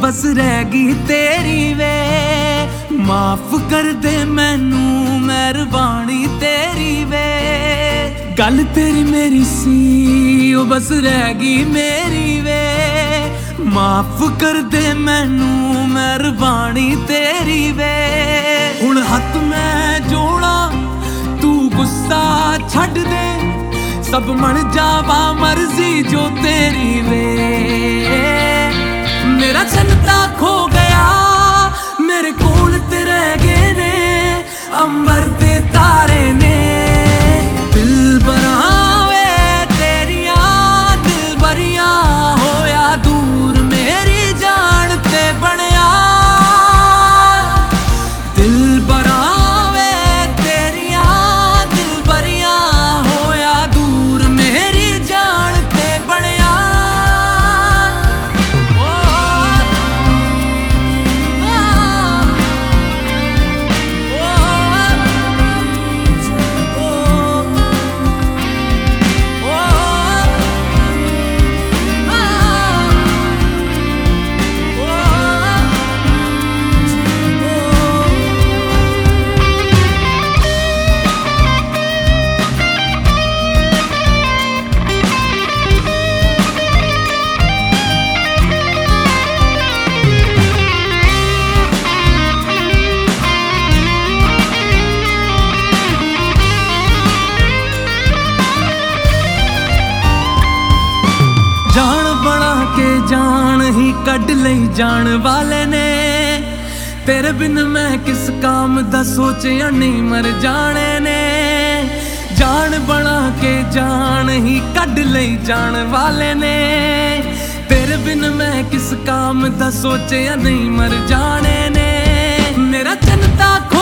बस रह गई तेरी वे। माफ कर दे मैनू मेहरबानी तेरी वे। गल तेरी मेरी सी ओ बस रह गई मेरी वे। माफ कर दे मैनू मेहरबानी तेरी वे। हुण हथ मैं जोड़ा तू गुस्सा छड्ड दे। सब मन जावा मर्जी जो तेरी वे। मेरा चन्नता खो गया मेरे कोल ते रह गए ने अंबर ते तारे ने। दिल बनावे तेरिया दिल बरिया होया दूर मेरी जान ते बनया। दिल बनावे तेरिया दिल बरिया होया दूर मेरी जान ते बनया। जान बना के जान ही कढ़ लई जान वाले ने। तेरे बिन मैं किस काम दा सोचिया नहीं मर जाने ने। जान बना के जान ही कढ़ लई जान वाले ने। तेरे बिन मैं किस काम दा सोचिया नहीं मर जाने ने। मेरा चन्नता